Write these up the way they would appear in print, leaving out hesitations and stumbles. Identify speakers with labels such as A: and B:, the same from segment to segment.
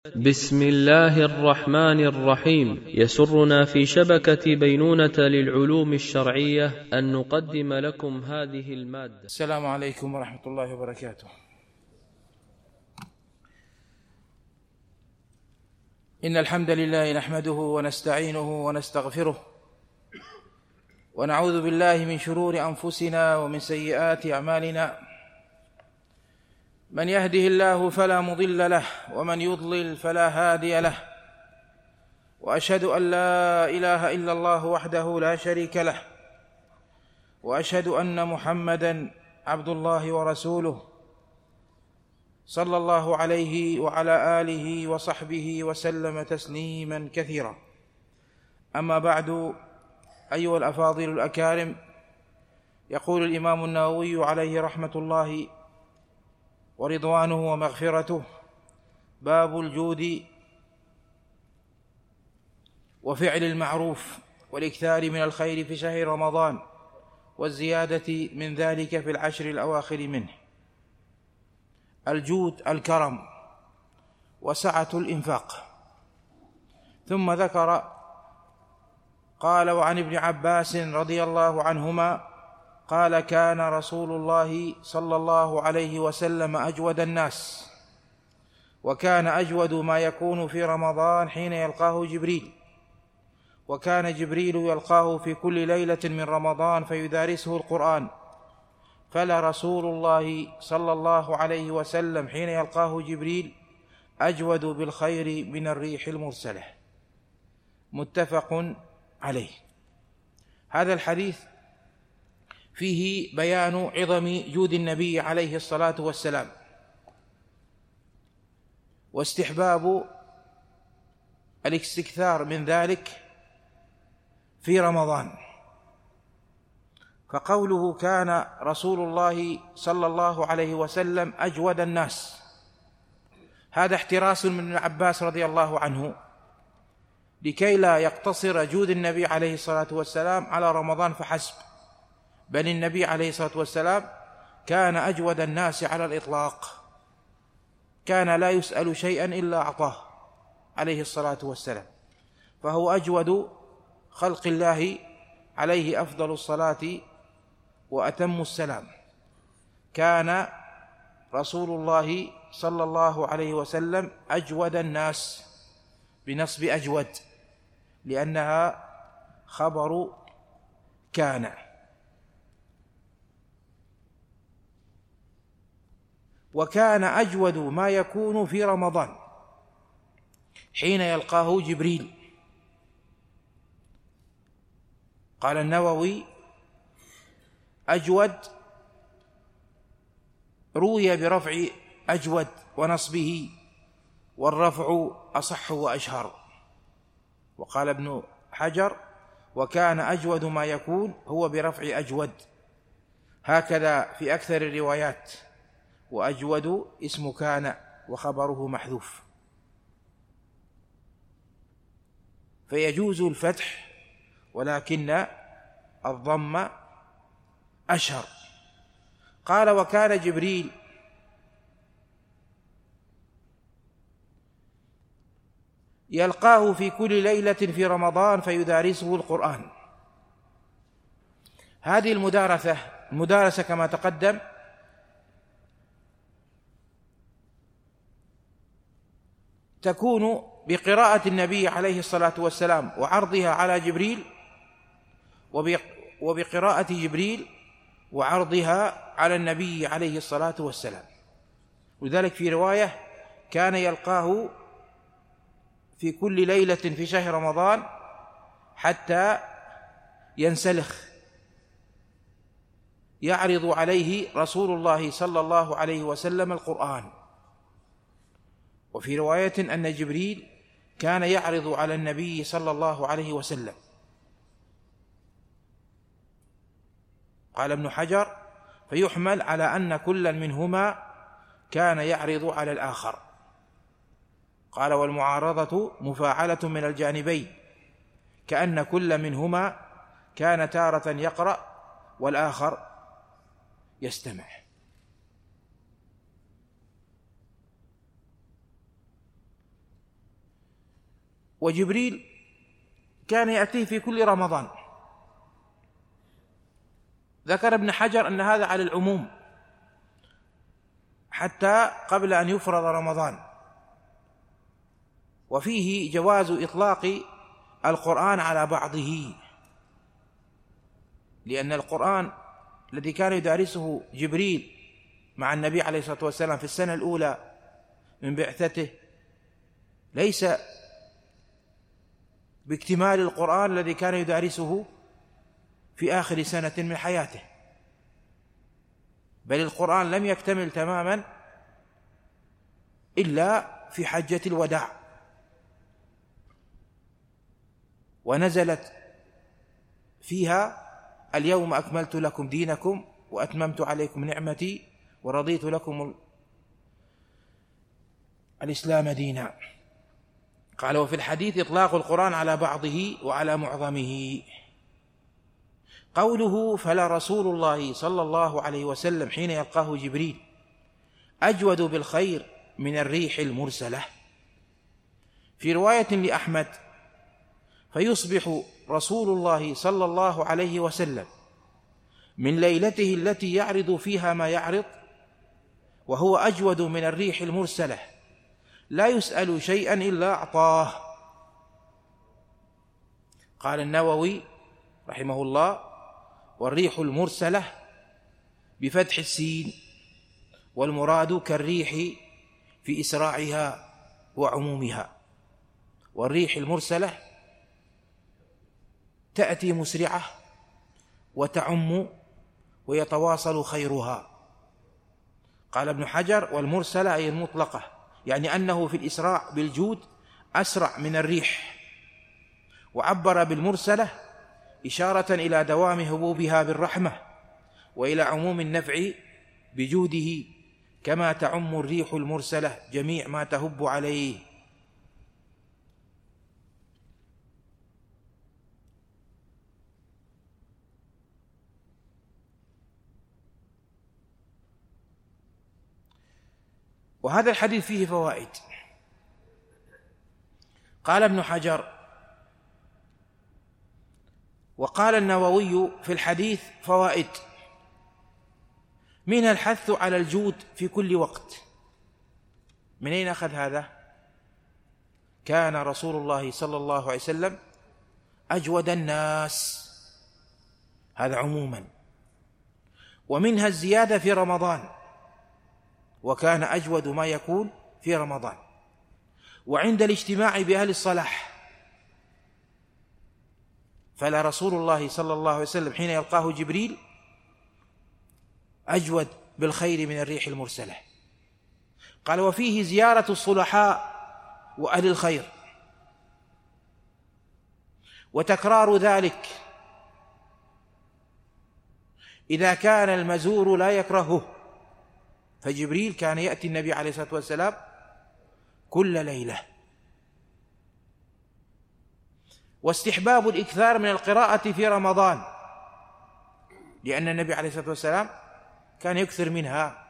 A: بسم الله الرحمن الرحيم. يسرنا في شبكة بينونة للعلوم الشرعية أن نقدم لكم هذه المادة.
B: السلام عليكم ورحمة الله وبركاته. إن الحمد لله نحمده ونستعينه ونستغفره ونعوذ بالله من شرور أنفسنا ومن سيئات أعمالنا. من يهده الله فلا مضل له ومن يضلل فلا هادي له، وأشهد أن لا إله إلا الله وحده لا شريك له، وأشهد أن محمدًا عبد الله ورسوله صلى الله عليه وعلى آله وصحبه وسلم تسليمًا كثيرا. أما بعد، أيها الأفاضل الأكارم، يقول الإمام النووي عليه رحمة الله ورضوانه ومغفرته: باب الجود وفعل المعروف والإكثار من الخير في شهر رمضان والزيادة من ذلك في العشر الأواخر منه. الجود الكرم وسعة الإنفاق. ثم ذكر قال: وعن ابن عباس رضي الله عنهما قال: كان رسول الله صلى الله عليه وسلم أجود الناس، وكان أجود ما يكون في رمضان حين يلقاه جبريل، وكان جبريل يلقاه في كل ليلة من رمضان فيدارسه القرآن، فلرسول الله صلى الله عليه وسلم حين يلقاه جبريل أجود بالخير من الريح المرسلة. متفق عليه. هذا الحديث فيه بيان عظم جود النبي عليه الصلاة والسلام، واستحباب الاستكثار من ذلك في رمضان. فقوله كان رسول الله صلى الله عليه وسلم أجود الناس، هذا احتراس من ابن عباس رضي الله عنه لكي لا يقتصر جود النبي عليه الصلاة والسلام على رمضان فحسب، بل النبي عليه الصلاة والسلام كان أجود الناس على الإطلاق، كان لا يسأل شيئا إلا أعطاه عليه الصلاة والسلام، فهو أجود خلق الله عليه أفضل الصلاة وأتم السلام. كان رسول الله صلى الله عليه وسلم أجود الناس بنصب أجود، لأنها خبر كان. وكان أجود ما يكون في رمضان حين يلقاه جبريل. قال النووي: أجود روي برفع أجود ونصبه، والرفع أصح وأشهر. وقال ابن حجر: وكان أجود ما يكون هو برفع أجود، هكذا في أكثر الروايات، وأجود اسم كان وخبره محذوف، فيجوز الفتح ولكن الضم أشهر. قال: وكان جبريل يلقاه في كل ليلة في رمضان فيدارسه القرآن. هذه المدارسة كما تقدم تكون بقراءة النبي عليه الصلاة والسلام وعرضها على جبريل، وبقراءة جبريل وعرضها على النبي عليه الصلاة والسلام. ولذلك في رواية: كان يلقاه في كل ليلة في شهر رمضان حتى ينسلخ، يعرض عليه رسول الله صلى الله عليه وسلم القرآن. وفي رواية أن جبريل كان يعرض على النبي صلى الله عليه وسلم. قال ابن حجر: فيحمل على أن كل منهما كان يعرض على الآخر. قال: والمعارضة مفاعلة من الجانبين، كأن كل منهما كان تارة يقرأ والآخر يستمع. وجبريل كان يأتيه في كل رمضان. ذكر ابن حجر أن هذا على العموم حتى قبل أن يفرض رمضان، وفيه جواز إطلاق القرآن على بعضه، لأن القرآن الذي كان يدارسه جبريل مع النبي عليه الصلاة والسلام في السنة الأولى من بعثته ليس باكتمال القرآن الذي كان يدارسه في آخر سنة من حياته، بل القرآن لم يكتمل تماما إلا في حجة الوداع، ونزلت فيها اليوم أكملت لكم دينكم وأتممت عليكم نعمتي ورضيت لكم الإسلام دينا. قال: وفي الحديث إطلاق القرآن على بعضه وعلى معظمه. قوله: فلا رسول الله صلى الله عليه وسلم حين يلقاه جبريل أجود بالخير من الريح المرسلة. في رواية لأحمد: فيصبح رسول الله صلى الله عليه وسلم من ليلته التي يعرض فيها ما يعرض وهو أجود من الريح المرسلة، لا يسأل شيئا إلا أعطاه. قال النووي رحمه الله: والريح المرسلة بفتح السين، والمراد كالريح في إسراعها وعمومها. والريح المرسلة تأتي مسرعة وتعم ويتواصل خيرها. قال ابن حجر: والمرسلة أي المطلقة، يعني أنه في الإسراع بالجود أسرع من الريح، وعبر بالمرسلة إشارة إلى دوام هبوبها بالرحمة وإلى عموم النفع بجوده، كما تعم الريح المرسلة جميع ما تهب عليه. وهذا الحديث فيه فوائد. قال ابن حجر: وقال النووي في الحديث فوائد، منها الحث على الجود في كل وقت. من أين أخذ هذا؟ كان رسول الله صلى الله عليه وسلم أجود الناس، هذا عموما. ومنها الزيادة في رمضان، وكان أجود ما يكون في رمضان. وعند الاجتماع بأهل الصلاح، فلا رسول الله صلى الله عليه وسلم حين يلقاه جبريل أجود بالخير من الريح المرسلة. قال: وفيه زيارة الصلحاء وأهل الخير، وتكرار ذلك إذا كان المزور لا يكرهه، فجبريل كان يأتي النبي عليه الصلاة والسلام كل ليلة. واستحباب الإكثار من القراءة في رمضان، لأن النبي عليه الصلاة والسلام كان يكثر منها،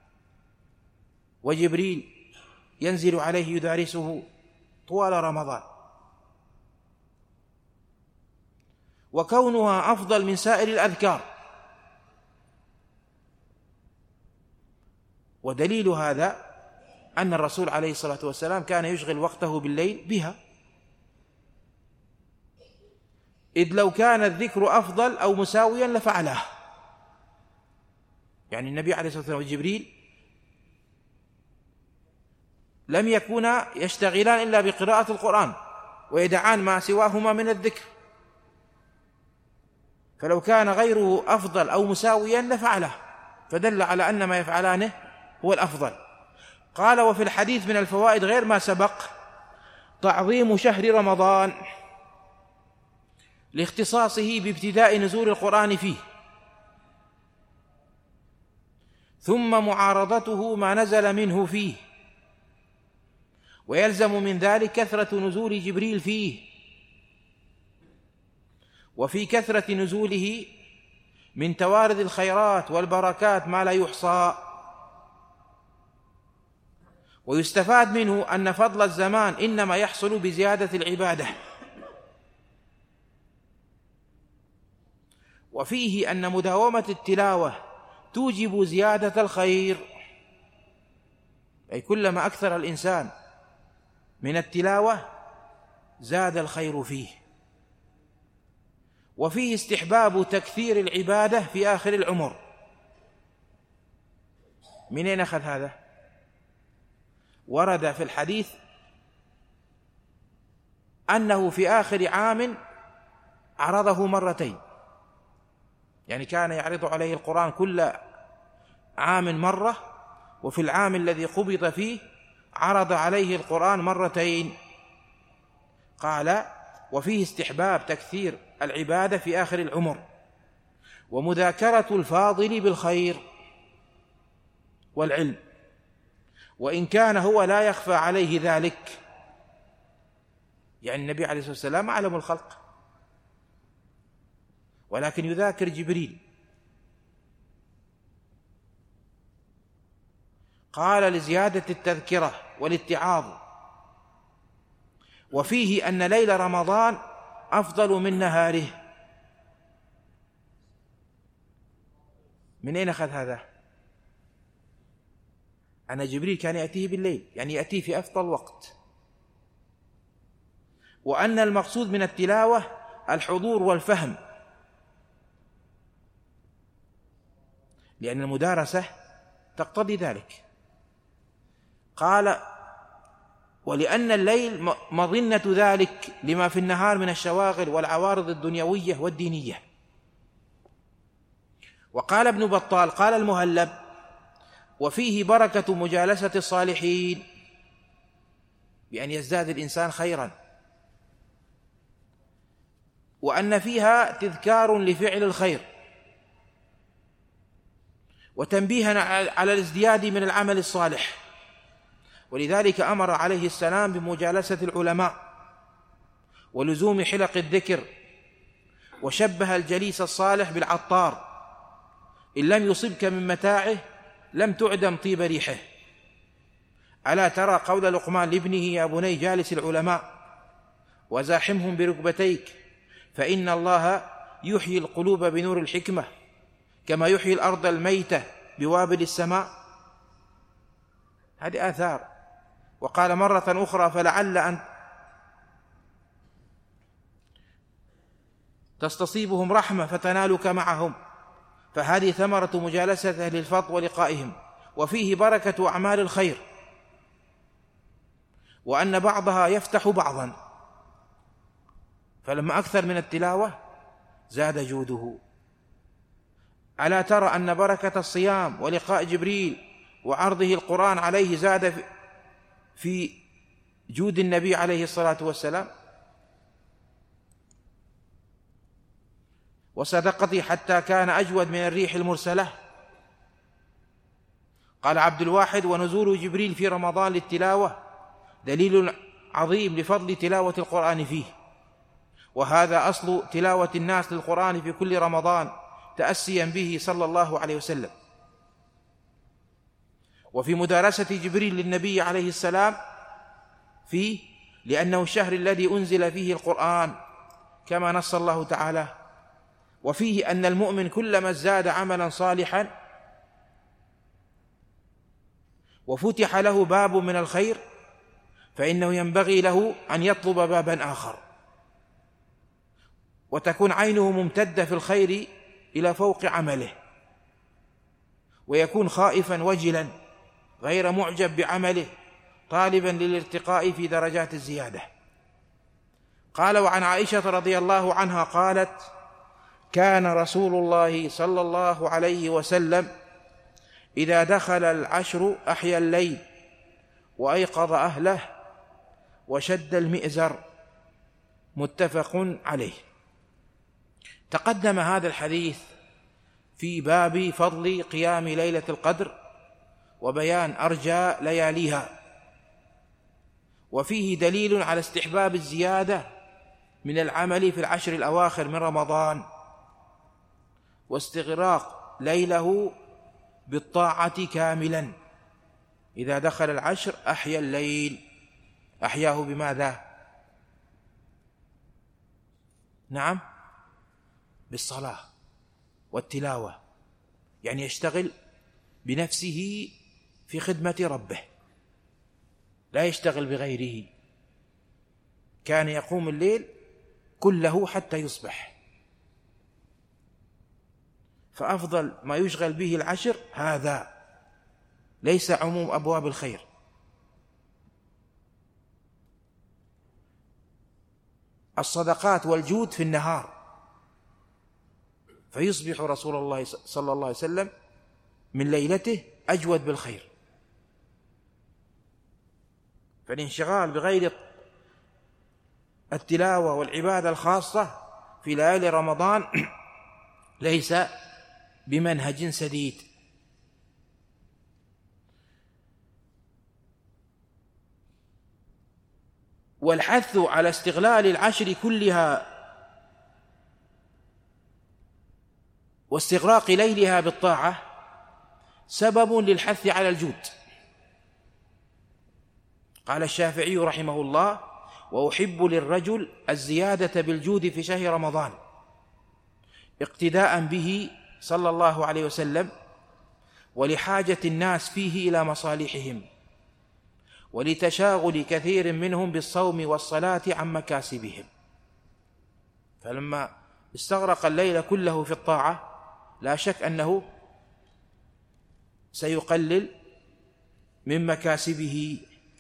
B: وجبريل ينزل عليه يدارسه طوال رمضان. وكونها أفضل من سائر الأذكار، ودليل هذا أن الرسول عليه الصلاة والسلام كان يشغل وقته بالليل بها، إذ لو كان الذكر أفضل أو مساويا لفعله. يعني النبي عليه الصلاة والسلام وجبريل لم يكونا يشتغلان إلا بقراءة القرآن ويدعان ما سواهما من الذكر، فلو كان غيره أفضل أو مساويا لفعله، فدل على أن ما يفعلانه هو الأفضل. قال: وفي الحديث من الفوائد غير ما سبق تعظيم شهر رمضان لاختصاصه بابتداء نزول القرآن فيه، ثم معارضته ما نزل منه فيه، ويلزم من ذلك كثرة نزول جبريل فيه، وفي كثرة نزوله من توارد الخيرات والبركات ما لا يحصى. ويستفاد منه أن فضل الزمان إنما يحصل بزيادة العبادة. وفيه أن مداومة التلاوة توجب زيادة الخير، أي كلما أكثر الإنسان من التلاوة زاد الخير فيه. وفيه استحباب تكثير العبادة في آخر العمر. من أين أخذ هذا؟ ورد في الحديث أنه في آخر عام عرضه مرتين، يعني كان يعرض عليه القرآن كل عام مرة، وفي العام الذي قبض فيه عرض عليه القرآن مرتين. قال: وفيه استحباب تكثير العبادة في آخر العمر، ومذاكرة الفاضل بالخير والعلم، وإن كان هو لا يخفى عليه ذلك، يعني النبي عليه الصلاة والسلام أعلم الخلق، ولكن يذاكر جبريل. قال: لزيادة التذكرة والاتعاظ. وفيه أن ليل رمضان أفضل من نهاره. من أين أخذ هذا؟ أن جبريل كان يأتيه بالليل، يعني يأتيه في أفضل وقت. وأن المقصود من التلاوة الحضور والفهم، لأن المدارسة تقتضي ذلك. قال: ولأن الليل مظنة ذلك لما في النهار من الشواغل والعوارض الدنيوية والدينية. وقال ابن بطال: قال المهلب: وفيه بركة مجالسة الصالحين، بأن يزداد الإنسان خيرا، وأن فيها تذكار لفعل الخير، وتنبيها على الازدياد من العمل الصالح. ولذلك أمر عليه السلام بمجالسة العلماء ولزوم حلق الذكر، وشبه الجليس الصالح بالعطار: إن لم يصبك من متاعه لم تعدم طيب ريحه. ألا ترى قول لقمان لابنه: يا بني جالس العلماء وزاحمهم بركبتيك، فإن الله يحيي القلوب بنور الحكمة كما يحيي الأرض الميتة بوابل السماء. هذه آثار. وقال مرة أخرى: فلعل أن تستصيبهم رحمة فتنالك معهم. فهذه ثمرة مجالسة أهل الفضل ولقائهم. وفيه بركة أعمال الخير، وأن بعضها يفتح بعضا، فلما أكثر من التلاوة زاد جوده. ألا ترى أن بركة الصيام ولقاء جبريل وعرضه القرآن عليه زاد في جود النبي عليه الصلاة والسلام وصدقته، حتى كان أجود من الريح المرسلة. قال عبد الواحد: ونزول جبريل في رمضان للتلاوة دليل عظيم لفضل تلاوة القرآن فيه، وهذا أصل تلاوة الناس للقرآن في كل رمضان تأسيا به صلى الله عليه وسلم. وفي مدارسة جبريل للنبي عليه السلام فيه، لأنه الشهر الذي أنزل فيه القرآن كما نص الله تعالى. وفيه أن المؤمن كلما ازداد عملا صالحا وفتح له باب من الخير فإنه ينبغي له أن يطلب بابا آخر، وتكون عينه ممتدة في الخير إلى فوق عمله، ويكون خائفا وجلا غير معجب بعمله، طالبا للارتقاء في درجات الزيادة. قال: وعن عائشة رضي الله عنها قالت: كان رسول الله صلى الله عليه وسلم إذا دخل العشر أحيا الليل وأيقظ أهله وشد المئزر. متفق عليه. تقدم هذا الحديث في باب فضل قيام ليلة القدر وبيان أرجى لياليها، وفيه دليل على استحباب الزيادة من العمل في العشر الأواخر من رمضان، واستغراق ليله بالطاعة كاملا، إذا دخل العشر أحيا الليل. أحياه بماذا؟ نعم، بالصلاة والتلاوة، يعني يشتغل بنفسه في خدمة ربه، لا يشتغل بغيره. كان يقوم الليل كله حتى يصبح، فأفضل ما يشغل به العشر هذا، ليس عموم أبواب الخير. الصدقات والجود في النهار، فيصبح رسول الله صلى الله عليه وسلم من ليلته أجود بالخير. فالانشغال بغير التلاوة والعبادة الخاصة في ليالي رمضان ليس بمنهج سديد. والحث على استغلال العشر كلها واستغراق ليلها بالطاعة سبب للحث على الجود. قال الشافعي رحمه الله: وأحب للرجل الزيادة بالجود في شهر رمضان اقتداء به صلى الله عليه وسلم، ولحاجة الناس فيه إلى مصالحهم، ولتشاغل كثير منهم بالصوم والصلاة عن مكاسبهم. فلما استغرق الليل كله في الطاعة لا شك أنه سيقلل من مكاسبه.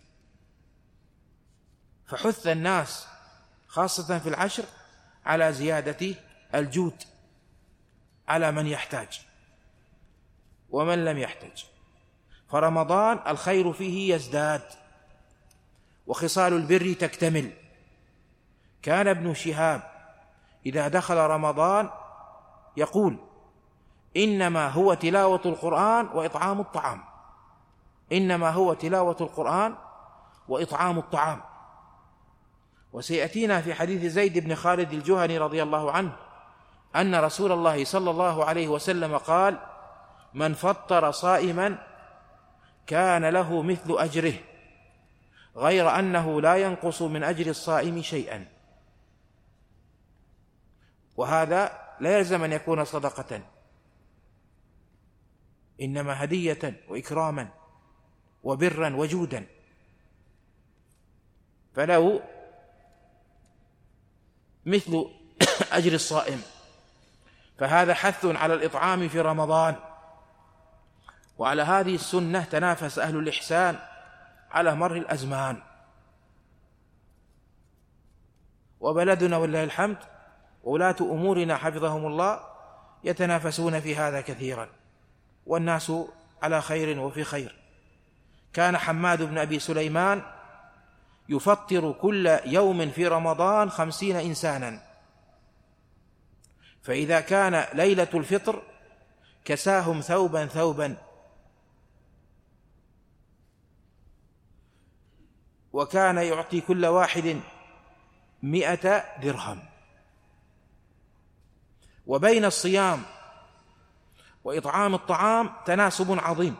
B: فحث الناس خاصة في العشر على زيادة الجود على من يحتاج ومن لم يحتاج. فرمضان الخير فيه يزداد وخصال البر تكتمل. كان ابن شهاب إذا دخل رمضان يقول: إنما هو تلاوة القرآن وإطعام الطعام، إنما هو تلاوة القرآن وإطعام الطعام. وسيأتينا في حديث زيد بن خالد الجهني رضي الله عنه أن رسول الله صلى الله عليه وسلم قال: من فطر صائما كان له مثل أجره غير أنه لا ينقص من أجر الصائم شيئا. وهذا لا يلزم أن يكون صدقة، إنما هدية وإكراما وبرا وجودا، فله مثل أجر الصائم. فهذا حث على الإطعام في رمضان. وعلى هذه السنة تنافس أهل الإحسان على مر الأزمان، وبلدنا ولله الحمد وولاة أمورنا حفظهم الله يتنافسون في هذا كثيرا، والناس على خير وفي خير. كان حماد بن أبي سليمان يفطر كل يوم في رمضان 50 إنسانا، فإذا كان ليلة الفطر كساهم ثوبا ثوبا، وكان يعطي كل واحد 100 درهم. وبين الصيام وإطعام الطعام تناسب عظيم،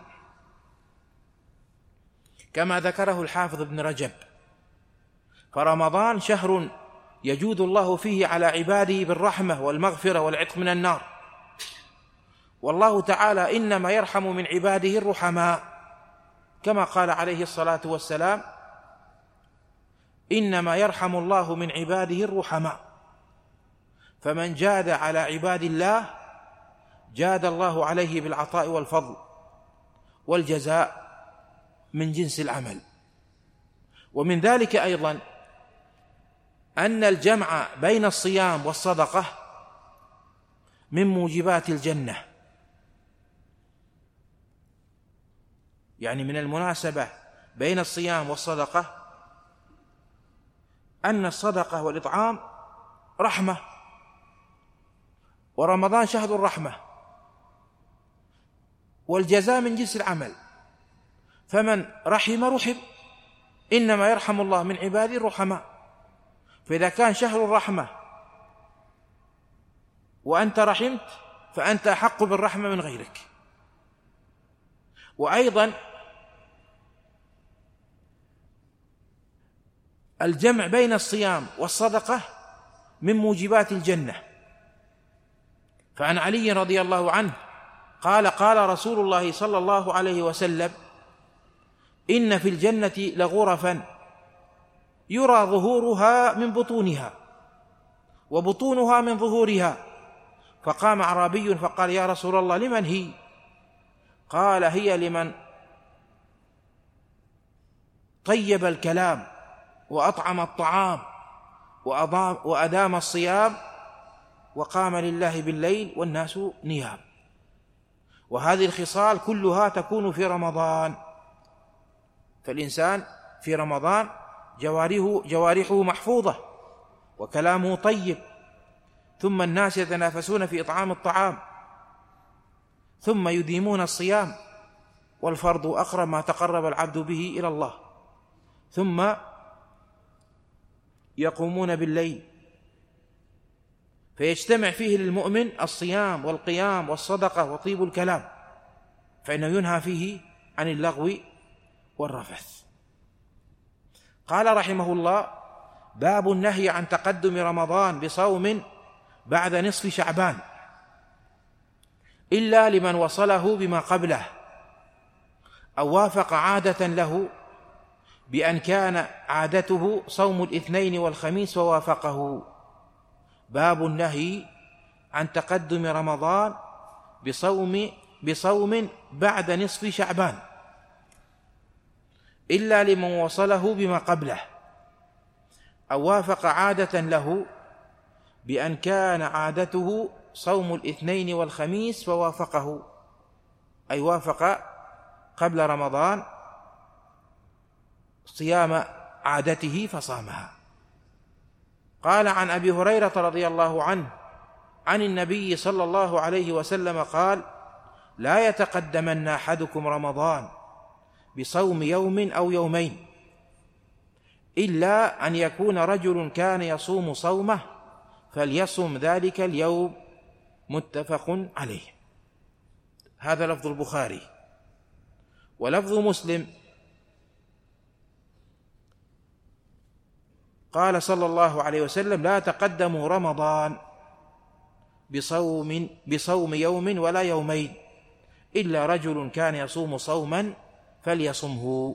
B: كما ذكره الحافظ ابن رجب: فرمضان شهر يجود الله فيه على عباده بالرحمة والمغفرة والعتق من النار، والله تعالى إنما يرحم من عباده الرحماء، كما قال عليه الصلاة والسلام: إنما يرحم الله من عباده الرحماء. فمن جاد على عباد الله جاد الله عليه بالعطاء والفضل والجزاء من جنس العمل. ومن ذلك أيضا أن الجمع بين الصيام والصدقة من موجبات الجنة، يعني من المناسبة بين الصيام والصدقة أن الصدقة والإطعام رحمة، ورمضان شهر الرحمة، والجزاء من جنس العمل. فمن رحم، إنما يرحم الله من عباده الرحماء. فإذا كان شهر الرحمة وأنت رحمت فأنت أحق بالرحمة من غيرك. وأيضا الجمع بين الصيام والصدقة من موجبات الجنة. فعن علي رضي الله عنه قال قال رسول الله صلى الله عليه وسلم: إن في الجنة لغرفا يرى ظهورها من بطونها وبطونها من ظهورها. فقام أعرابي فقال: يا رسول الله لمن هي؟ قال: هي لمن طيب الكلام وأطعم الطعام وأدام الصيام وقام لله بالليل والناس نيام. وهذه الخصال كلها تكون في رمضان. فالإنسان في رمضان جوارحه محفوظة وكلامه طيب، ثم الناس يتنافسون في إطعام الطعام، ثم يديمون الصيام، والفرض أقرب ما تقرب العبد به إلى الله، ثم يقومون بالليل، فيجتمع فيه للمؤمن الصيام والقيام والصدقة وطيب الكلام، فإنه ينهى فيه عن اللغو والرفث. قال رحمه الله: باب النهي عن تقدم رمضان بصوم بعد نصف شعبان إلا لمن وصله بما قبله أو وافق عادة له، بأن كان عادته صوم الاثنين والخميس ووافقه. باب النهي عن تقدم رمضان بصوم بعد نصف شعبان إلا لمن وصله بما قبله أو وافق عادة له، بأن كان عادته صوم الاثنين والخميس فوافقه، أي وافق قبل رمضان صيام عادته فصامها. قال عن أبي هريرة رضي الله عنه عن النبي صلى الله عليه وسلم قال: لا يتقدمن أحدكم رمضان بصوم يوم أو يومين إلا أن يكون رجل كان يصوم صومه فليصم ذلك اليوم. متفق عليه. هذا لفظ البخاري. ولفظ مسلم: قال صلى الله عليه وسلم: لا تقدموا رمضان بصوم يوم ولا يومين إلا رجل كان يصوم صوما فليصمه.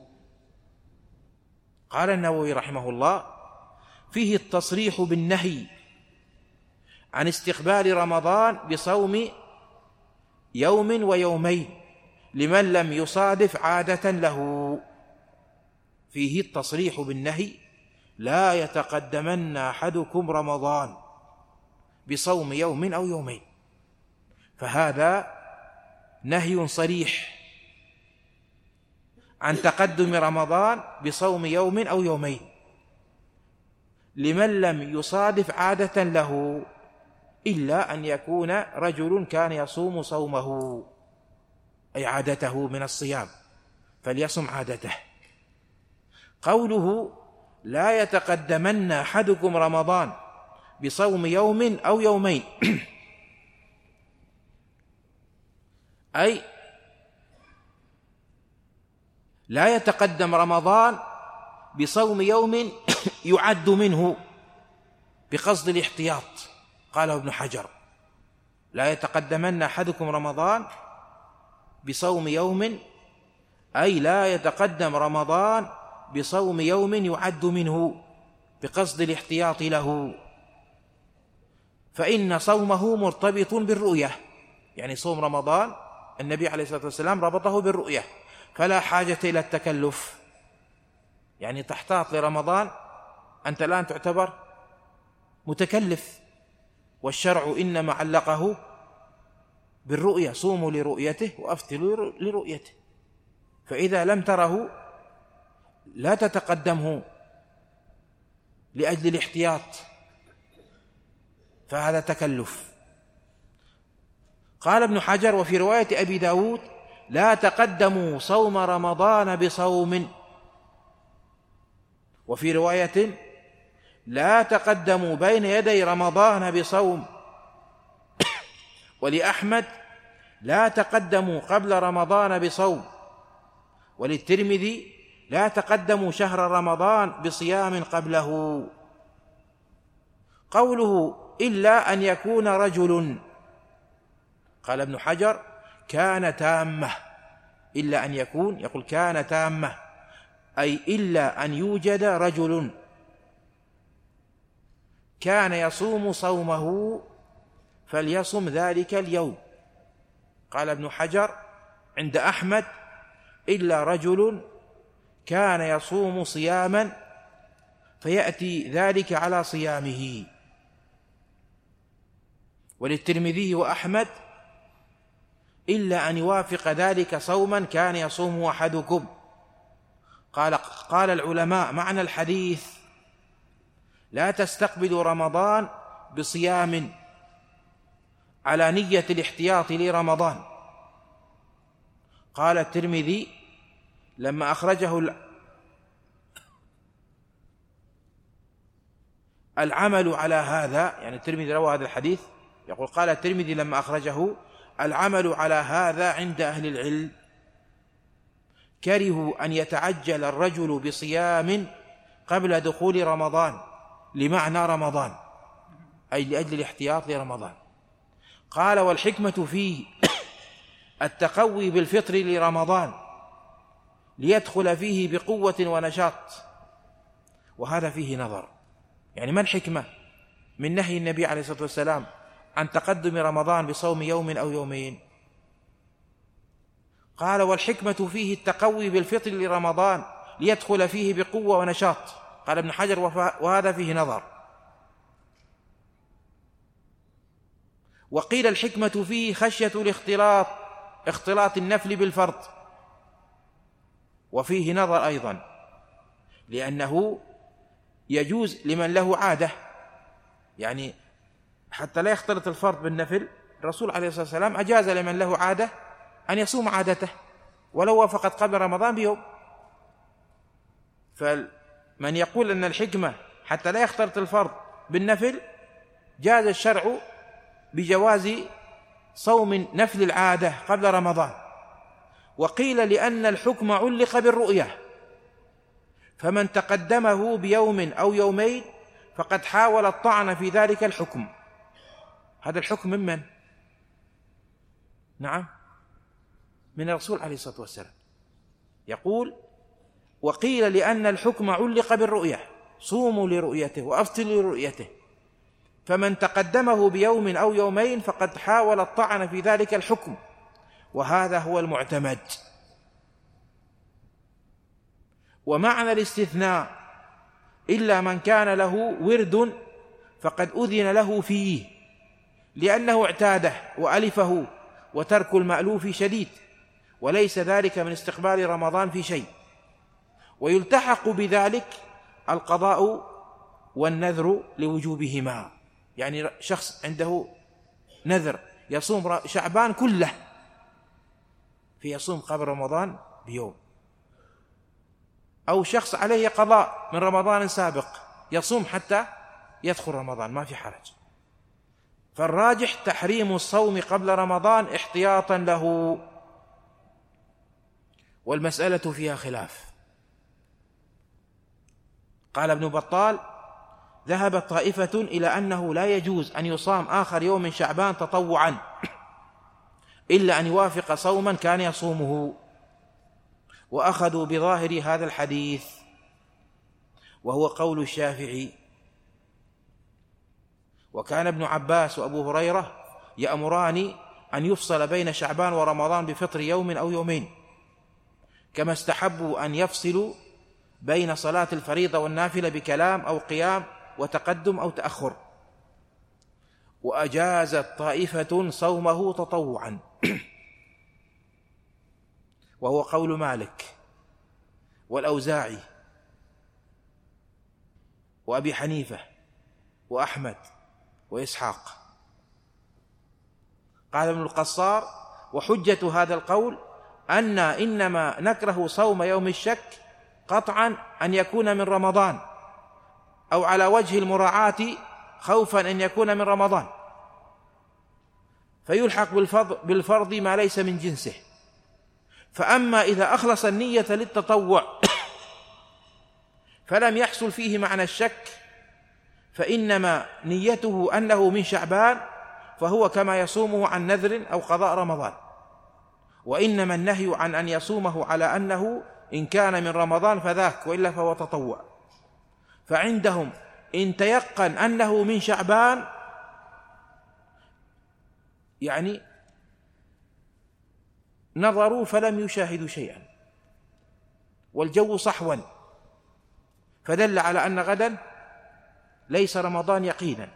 B: قال النووي رحمه الله: فيه التصريح بالنهي عن استقبال رمضان بصوم يوم ويومين لمن لم يصادف عادة له. فيه التصريح بالنهي: لا يتقدمن أحدكم رمضان بصوم يوم أو يومين. فهذا نهي صريح عن تقدم رمضان بصوم يوم أو يومين لمن لم يصادف عادة له، إلا أن يكون رجل كان يصوم صومه، أي عادته من الصيام، فليصم عادته. قوله: لا يتقدمن أحدكم رمضان بصوم يوم أو يومين أي لا يتقدم رمضان بصوم يوم يعد منه بقصد الاحتياط. قاله ابن حجر: لا يتقدمن أحدكم رمضان بصوم يوم، أي لا يتقدم رمضان بصوم يوم يعد منه بقصد الاحتياط له، فإن صومه مرتبط بالرؤية. يعني صوم رمضان النبي عليه الصلاة والسلام ربطه بالرؤية، فلا حاجة إلى التكلف. يعني تحتاط لرمضان، أنت الآن تعتبر متكلف، والشرع إنما علقه بالرؤية: صوموا لرؤيته وأفطروا لرؤيته. فإذا لم تره لا تتقدمه لأجل الاحتياط، فهذا تكلف. قال ابن حجر: وفي رواية أبي داود: لا تقدموا صوم رمضان بصوم. وفي رواية: لا تقدموا بين يدي رمضان بصوم. ولأحمد: لا تقدموا قبل رمضان بصوم. وللترمذي: لا تقدموا شهر رمضان بصيام قبله. قوله إلا أن يكون رجل، قال ابن حجر كان تامة، إلا أن يكون، يقول كان تامة، أي إلا أن يوجد رجل كان يصوم صومه فليصم ذلك اليوم. قال ابن حجر عند أحمد إلا رجل كان يصوم صياما فيأتي ذلك على صيامه. وللترمذي وأحمد إلا أن يوافق ذلك صوما كان يصومه أحدكم. قال العلماء معنى الحديث لا تستقبل رمضان بصيام على نية الاحتياط لرمضان. قال الترمذي لما أخرجه العمل على هذا، يعني الترمذي روى هذا الحديث، يقول قال الترمذي لما أخرجه العمل على هذا عند أهل العلم كرهوا أن يتعجل الرجل بصيام قبل دخول رمضان لمعنى رمضان، أي لأجل الاحتياط لرمضان. قال والحكمة فيه التقوي بالفطر لرمضان ليدخل فيه بقوة ونشاط، وهذا فيه نظر. يعني ما الحكمة من نهي النبي عليه الصلاة والسلام عن تقدم رمضان بصوم يوم أو يومين؟ قال والحكمة فيه التقوي بالفطر لرمضان ليدخل فيه بقوة ونشاط. قال ابن حجر وهذا فيه نظر. وقيل الحكمة فيه خشية اختلاط النفل بالفرض، وفيه نظر أيضا، لأنه يجوز لمن له عادة، يعني حتى لا يختلط الفرض بالنفل. الرسول عليه الصلاة والسلام أجاز لمن له عادة أن يصوم عادته ولو وافقت قبل رمضان بيوم. فمن يقول أن الحكمة حتى لا يختلط الفرض بالنفل، جاز الشرع بجواز صوم نفل العادة قبل رمضان. وقيل لأن الحكم علق بالرؤية، فمن تقدمه بيوم أو يومين فقد حاول الطعن في ذلك الحكم. هذا الحكم ممن؟ نعم، من الرسول عليه الصلاة والسلام. يقول وقيل لأن الحكم علق بالرؤية، صوموا لرؤيته وأفطروا لرؤيته، فمن تقدمه بيوم أو يومين فقد حاول الطعن في ذلك الحكم، وهذا هو المعتمد. ومعنى الاستثناء إلا من كان له ورد فقد أذن له فيه لأنه اعتاده وألفه، وترك المألوف شديد، وليس ذلك من استقبال رمضان في شيء. ويلتحق بذلك القضاء والنذر لوجوبهما. يعني شخص عنده نذر يصوم شعبان كله فيصوم قبل رمضان بيوم، أو شخص عليه قضاء من رمضان سابق يصوم حتى يدخل رمضان، ما في حرج. فالراجح تحريم الصوم قبل رمضان احتياطا له، والمسألة فيها خلاف. قال ابن بطال ذهبت طائفة إلى أنه لا يجوز أن يصام آخر يوم من شعبان تطوعا إلا أن يوافق صوما كان يصومه، وأخذوا بظاهر هذا الحديث وهو قول الشافعي. وكان ابن عباس وأبو هريرة يأمران أن يفصل بين شعبان ورمضان بفطر يوم أو يومين، كما استحبوا أن يفصلوا بين صلاة الفريضة والنافلة بكلام أو قيام وتقدم أو تأخر. وأجازت طائفة صومه تطوعا وهو قول مالك والأوزاعي وأبي حنيفة وأحمد وإسحاق. قال ابن القصار وحجة هذا القول أن إنما نكره صوم يوم الشك قطعا أن يكون من رمضان، أو على وجه المراعاة خوفا أن يكون من رمضان، فيلحق بالفرض ما ليس من جنسه. فأما إذا أخلص النية للتطوع فلم يحصل فيه معنى الشك فإنما نيته أنه من شعبان فهو كما يصومه عن نذر أو قضاء رمضان، وإنما النهي عن أن يصومه على أنه إن كان من رمضان فذاك، وإلا فهو تطوع. فعندهم إن تيقن أنه من شعبان يعني نظروا فلم يشاهدوا شيئا والجو صحوا، فدل على أن غدا ليس رمضان يقينا.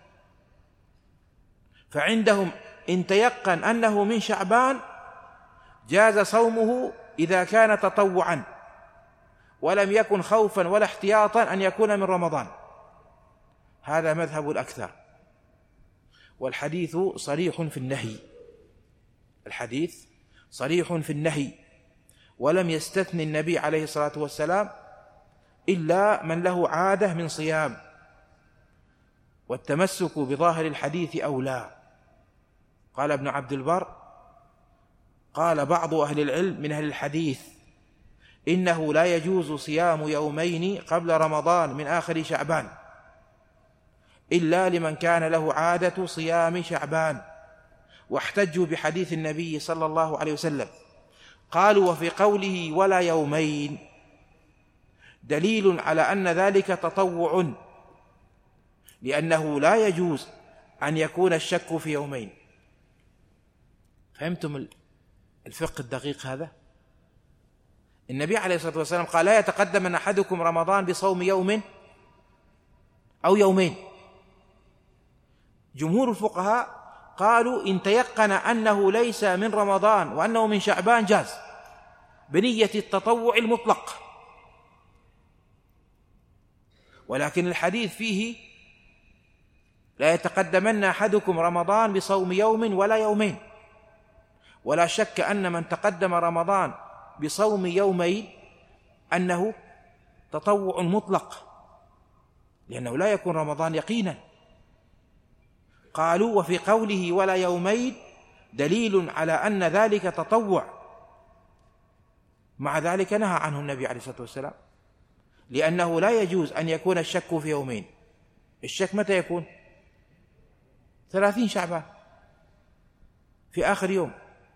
B: فعندهم إن تيقن أنه من شعبان جاز صومه إذا كان تطوعا ولم يكن خوفا ولا احتياطا أن يكون من رمضان. هذا مذهب الأكثر، والحديث صريح في النهي، الحديث صريح في النهي، ولم يستثني النبي عليه الصلاة والسلام إلا من له عادة من صيام، والتمسك بظاهر الحديث أولى. قال ابن عبد البر: قال بعض أهل العلم من أهل الحديث إنه لا يجوز صيام يومين قبل رمضان من آخر شعبان إلا لمن كان له عادة صيام شعبان، واحتجوا بحديث النبي صلى الله عليه وسلم. قالوا: وفي قوله ولا يومين دليل على أن ذلك تطوع، لأنه لا يجوز أن يكون الشك في يومين. فهمتم الفقه الدقيق هذا؟ النبي عليه الصلاة والسلام قال: لا يتقدم أحدكم رمضان بصوم يوم أو يومين. جمهور الفقهاء قالوا إن تيقن أنه ليس من رمضان وأنه من شعبان جاز بنية التطوع المطلق، ولكن الحديث فيه لا يتقدمن أحدكم رمضان بصوم يوم ولا يومين، ولا شك أن من تقدم رمضان بصوم يومين أنه تطوع مطلق، لأنه لا يكون رمضان يقينا. قالوا: وفي قوله ولا يومين دليل على أن ذلك تطوع، مع ذلك نهى عنه النبي عليه الصلاة والسلام، لأنه لا يجوز أن يكون الشك في يومين. الشك متى يكون؟ 30 شعبان في آخر يوم.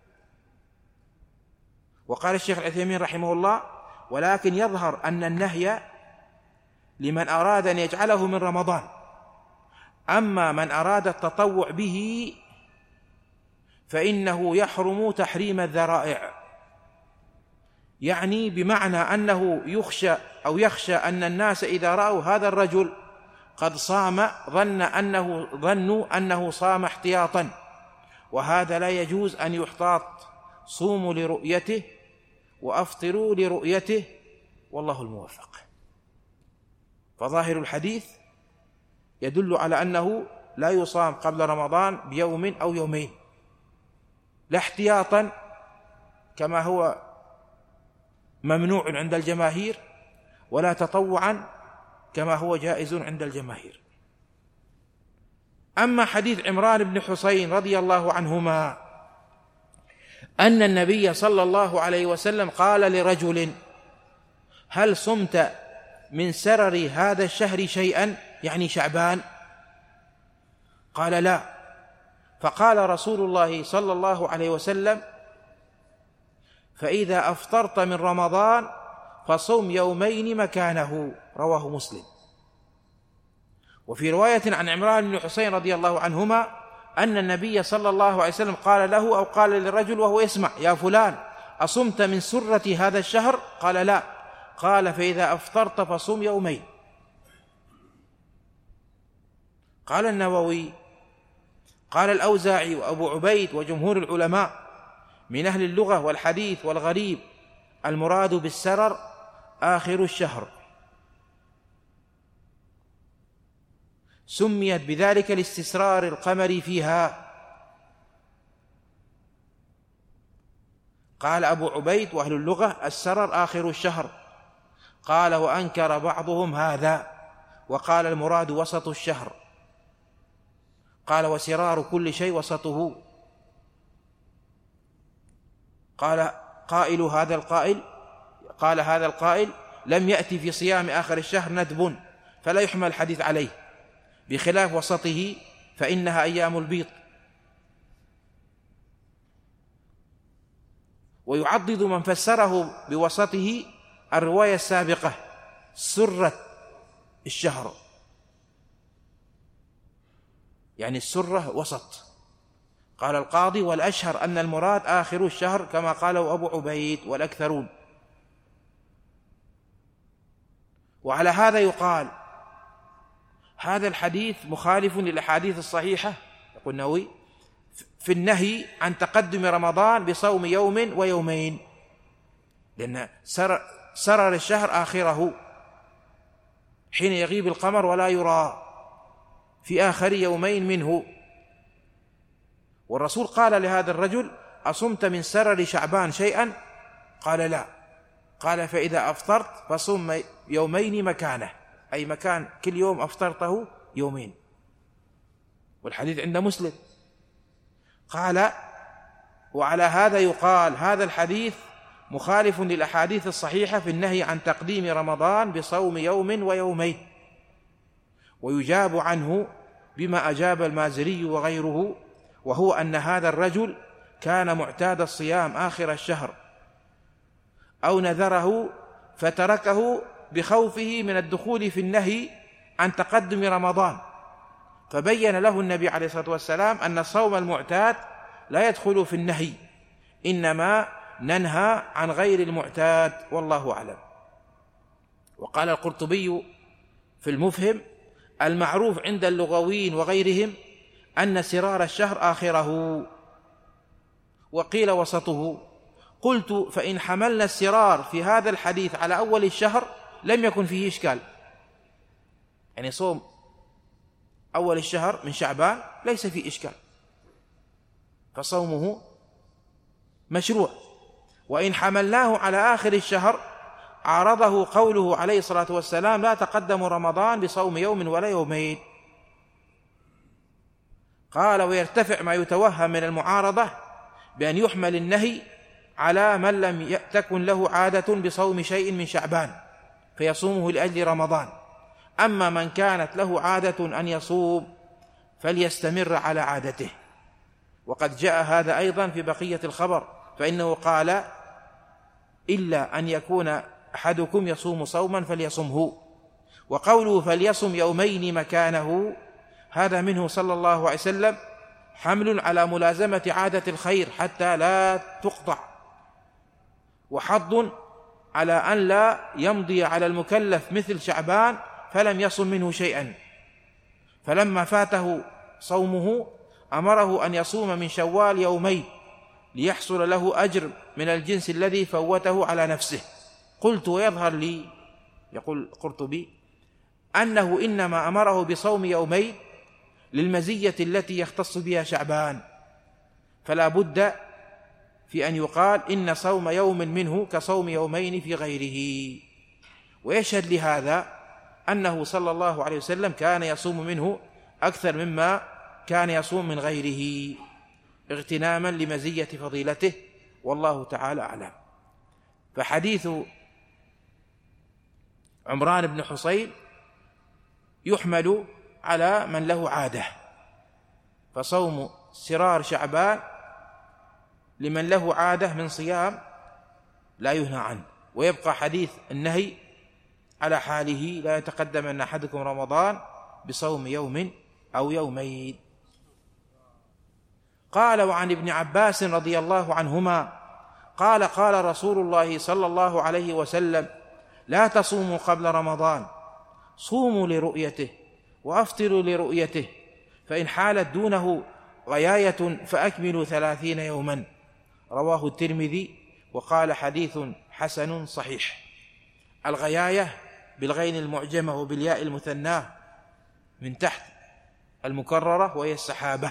B: وقال الشيخ العثيمين رحمه الله: ولكن يظهر أن النهي لمن أراد أن يجعله من رمضان، أما من أراد التطوع به فإنه يحرم تحريم الذرائع، يعني بمعنى أنه يخشى أن الناس إذا رأوا هذا الرجل قد صام ظنوا أنه صام احتياطا، وهذا لا يجوز أن يحتاط. صوموا لرؤيته وأفطروا لرؤيته، والله الموفق. فظاهر الحديث يدل على أنه لا يصام قبل رمضان بيوم أو يومين، لا احتياطا كما هو ممنوع عند الجماهير، ولا تطوعا كما هو جائز عند الجماهير. أما حديث عمران بن حسين رضي الله عنهما أن النبي صلى الله عليه وسلم قال لرجل: هل صمت من سرر هذا الشهر شيئا، يعني شعبان؟ قال: لا. فقال رسول الله صلى الله عليه وسلم: فإذا أفطرت من رمضان فصم يومين مكانه. رواه مسلم. وفي رواية عن عمران بن حسين رضي الله عنهما أن النبي صلى الله عليه وسلم قال له أو قال للرجل وهو يسمع: يا فلان، أصمت من سرة هذا الشهر؟ قال: لا. قال: فإذا أفطرت فصم يومين. قال النووي: قال الأوزاعي وأبو عبيد وجمهور العلماء من أهل اللغة والحديث والغريب المراد بالسرر آخر الشهر، سميت بذلك لاستسرار القمر فيها. قال أبو عبيد وأهل اللغة: السرر آخر الشهر. قال: وأنكر بعضهم هذا وقال: المراد وسط الشهر. قال: وسرار كل شيء وسطه. قال هذا القائل: لم يأتي في صيام آخر الشهر ندب فلا يحمل الحديث عليه، بخلاف وسطه فإنها أيام البيض. ويعضد من فسره بوسطه الرواية السابقة سرة الشهر، يعني السرة وسط. قال القاضي: والأشهر أن المراد آخر الشهر كما قاله أبو عبيد والأكثرون. وعلى هذا يقال هذا الحديث مخالف للأحاديث الصحيحة، يقول النووي، في النهي عن تقدم رمضان بصوم يوم ويومين، لأن سرر الشهر آخره حين يغيب القمر ولا يرى في آخر يومين منه. والرسول قال لهذا الرجل: أصمت من سرر شعبان شيئا؟ قال: لا. قال: فإذا أفطرت فصم يومين مكانه، أي مكان كل يوم أفطرته يومين. والحديث عند مسلم. قال: وعلى هذا يقال هذا الحديث مخالف للأحاديث الصحيحة في النهي عن تقديم رمضان بصوم يوم ويومين. ويجاب عنه بما أجاب المازري وغيره، وهو أن هذا الرجل كان معتاد الصيام آخر الشهر أو نذره فتركه بخوفه من الدخول في النهي عن تقدم رمضان، فبين له النبي عليه الصلاة والسلام أن الصوم المعتاد لا يدخل في النهي، إنما ننهى عن غير المعتاد، والله أعلم. وقال القرطبي في المفهم: المعروف عند اللغويين وغيرهم أن سرار الشهر آخره، وقيل وسطه. قلت: فإن حملنا السرار في هذا الحديث على أول الشهر لم يكن فيه إشكال، يعني صوم أول الشهر من شعبان ليس فيه إشكال، فصومه مشروع. وإن حملناه على آخر الشهر عارضه قوله عليه الصلاة والسلام: لا تقدم رمضان بصوم يوم ولا يومين. قال: ويرتفع ما يتوهم من المعارضة بأن يحمل النهي على من لم تكن له عادة بصوم شيء من شعبان فيصومه لأجل رمضان، أما من كانت له عادة أن يصوم فليستمر على عادته. وقد جاء هذا أيضا في بقية الخبر، فإنه قال: إلا أن يكون أحدكم يصوم صوما فليصمه. وقوله فليصم يومين مكانه هذا منه صلى الله عليه وسلم حمل على ملازمة عادة الخير حتى لا تقطع، وحض على أن لا يمضي على المكلف مثل شعبان فلم يصم منه شيئا، فلما فاته صومه أمره أن يصوم من شوال يومين ليحصل له أجر من الجنس الذي فوته على نفسه. قلت: ويظهر لي، يقول القرطبي، أنه إنما أمره بصوم يومين للمزية التي يختص بها شعبان، فلا بد في أن يقال إن صوم يوم منه كصوم يومين في غيره. ويشهد لهذا أنه صلى الله عليه وسلم كان يصوم منه أكثر مما كان يصوم من غيره اغتناما لمزية فضيلته، والله تعالى أعلم. فحديث عمران بن حصين يحمل على من له عادة، فصوم سرار شعبان لمن له عادة من صيام لا ينهى عنه، ويبقى حديث النهي على حاله: لا يتقدمن أحدكم رمضان بصوم يوم أو يومين. قال: وعن ابن عباس رضي الله عنهما قال: قال رسول الله صلى الله عليه وسلم: لا تصوموا قبل رمضان، صوموا لرؤيته وأفطروا لرؤيته، فإن حالت دونه غياية فأكملوا 30 يوما. رواه الترمذي وقال: حديث حسن صحيح. الغياية بالغين المعجمة وبالياء المثناه من تحت المكررة، وهي السحابة.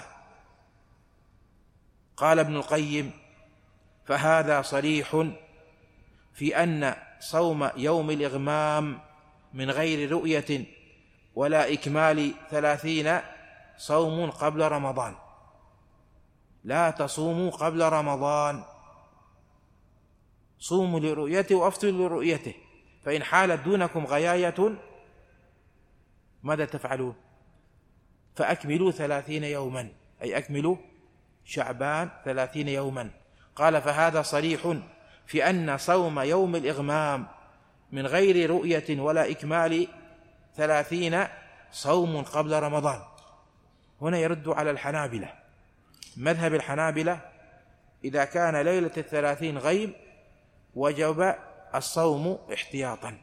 B: قال ابن القيم: فهذا صريح في أن صوم يوم الإغمام من غير رؤية ولا إكمال 30 صوم قبل رمضان. لا تصوموا قبل رمضان، صوموا لرؤيته وأفطروا لرؤيته، فإن حالت دونكم غياية ماذا تفعلون؟ فأكملوا 30 يوما، أي أكملوا شعبان 30 يوما. قال فهذا صريح في أن صوم يوم الإغمام من غير رؤية ولا إكمال 30 صوم قبل رمضان. هنا يرد على الحنابلة، مذهب الحنابلة إذا كان ليلة 30 غيم وجب الصوم احتياطا.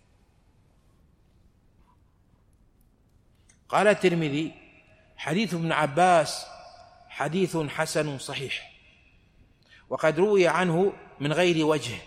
B: قال الترمذي حديث ابن عباس حديث حسن صحيح، وقد روي عنه من غير وجه.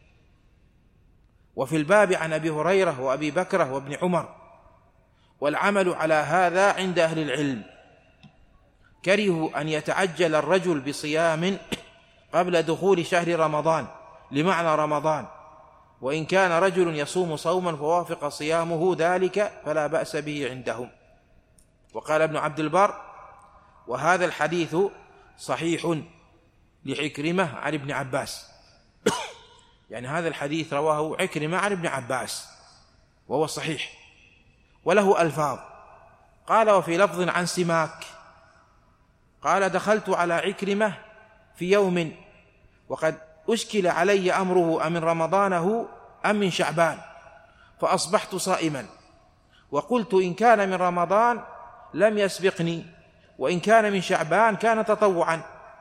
B: وفي الباب عن أبي هريرة وأبي بكرة وابن عمر، والعمل على هذا عند أهل العلم. كرهوا أن يتعجل الرجل بصيام قبل دخول شهر رمضان لمعنى رمضان، وإن كان رجل يصوم صوما فوافق صيامه ذلك فلا بأس به عندهم. وقال ابن عبد البر وهذا الحديث صحيح لعكرمة عن ابن عباس، يعني هذا الحديث رواه عكرمة عن ابن عباس وهو صحيح وله ألفاظ. قال وفي لفظ عن سماك قال دخلت على عكرمة في يوم وقد أشكل علي أمره أمن رمضانه أم من شعبان، فأصبحت صائما، وقلت إن كان من رمضان لم يسبقني، وإن كان من شعبان كان تطوعا.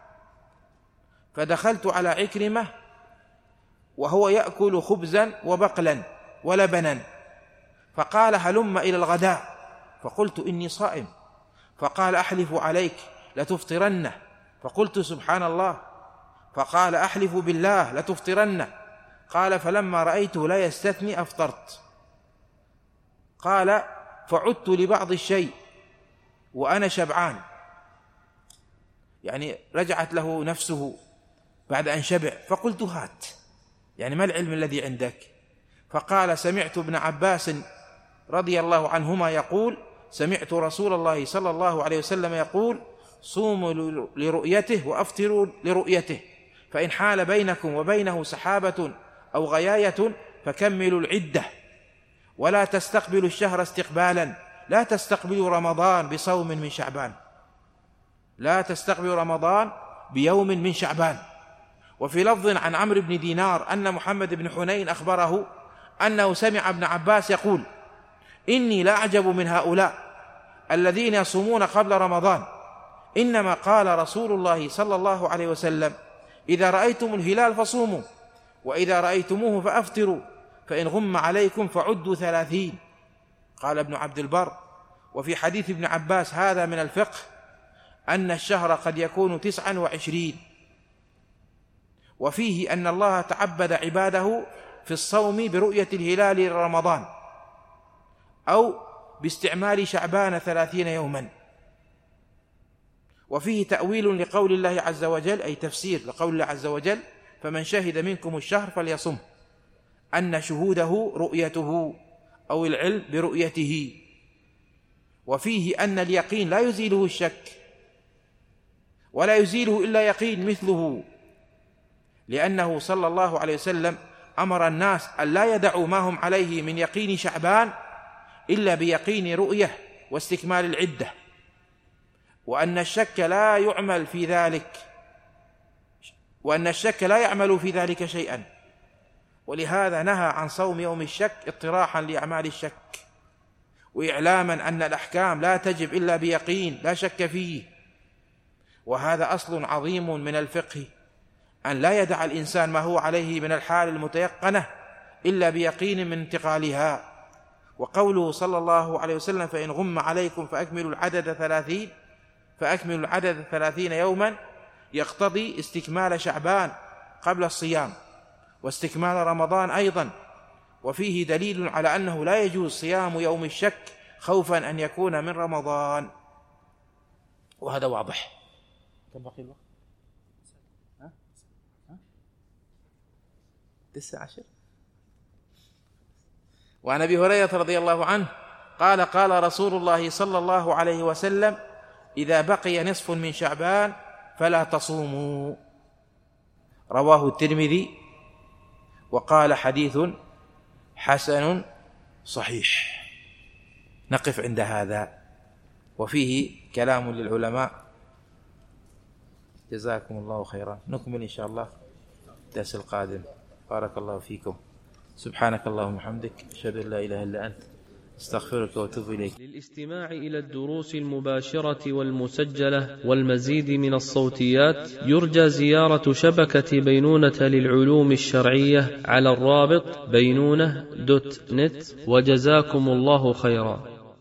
B: فدخلت على عكرمة وهو يأكل خبزا وبقلا ولبنا، فقال هلم إلى الغداء، فقلت إني صائم، فقال أحلف عليك لتفطرن، فقلت سبحان الله، فقال أحلف بالله لتفطرن، قال فلما رأيته لا يستثني أفطرت. قال فعدت لبعض الشيء وأنا شبعان، يعني رجعت له نفسه بعد أن شبع، فقلت هات، يعني ما العلم الذي عندك؟ فقال سمعت ابن عباس رضي الله عنهما يقول سمعت رسول الله صلى الله عليه وسلم يقول صوموا لرؤيته وأفطروا لرؤيته، فإن حال بينكم وبينه سحابة أو غياية فكملوا العدة، ولا تستقبلوا الشهر استقبالا، لا تستقبلوا رمضان بصوم من شعبان، لا تستقبلوا رمضان بيوم من شعبان. وفي لفظ عن عمرو بن دينار أن محمد بن حنين أخبره أنه سمع ابن عباس يقول إني لا أعجب من هؤلاء الذين يصومون قبل رمضان، إنما قال رسول الله صلى الله عليه وسلم إذا رأيتم الهلال فصوموا، وإذا رأيتموه فأفطروا، فإن غم عليكم فعدوا 30. قال ابن عبد البر وفي حديث ابن عباس هذا من الفقه أن الشهر قد يكون 29، وفيه أن الله تعبد عباده في الصوم برؤية الهلال لرمضان أو باستعمال شعبان 30 يوما. وفيه تأويل لقول الله عز وجل، أي تفسير لقول الله عز وجل فمن شهد منكم الشهر فليصم، أن شهوده رؤيته أو العلم برؤيته. وفيه أن اليقين لا يزيله الشك ولا يزيله إلا يقين مثله، لأنه صلى الله عليه وسلم أمر الناس أن لا يدعوا ما هم عليه من يقين شعبان إلا بيقين رؤية واستكمال العدة، وأن الشك لا يعمل في ذلك، وأن الشك لا يعمل في ذلك شيئا، ولهذا نهى عن صوم يوم الشك اطراحا لأعمال الشك، وإعلاما أن الأحكام لا تجب إلا بيقين لا شك فيه. وهذا أصل عظيم من الفقه، أن لا يدع الإنسان ما هو عليه من الحال المتيقنة إلا بيقين من انتقالها. وقوله صلى الله عليه وسلم فإن غم عليكم فأكملوا العدد 30 يوما يقتضي استكمال شعبان قبل الصيام واستكمال رمضان أيضا. وفيه دليل على أنه لا يجوز صيام يوم الشك خوفا أن يكون من رمضان، وهذا واضح. كم بقي الوقت؟ 19. وعن أبي هريرة رضي الله عنه قال قال رسول الله صلى الله عليه وسلم إذا بقي نصف من شعبان فلا حسن صحيح. نقف عند هذا، وفيه كلام للعلماء. جزاكم الله خيرا. نكمل إن شاء الله الدرس القادم. بارك الله فيكم. سبحانك اللهم وبحمدك، أشهد أن لا إله إلا أنت، استغفرك واتوب إليك.
A: للاستماع إلى الدروس المباشرة والمسجلة والمزيد من الصوتيات يرجى زيارة شبكة بينونة للعلوم الشرعية على الرابط بينونة.net. وجزاكم الله خيرا.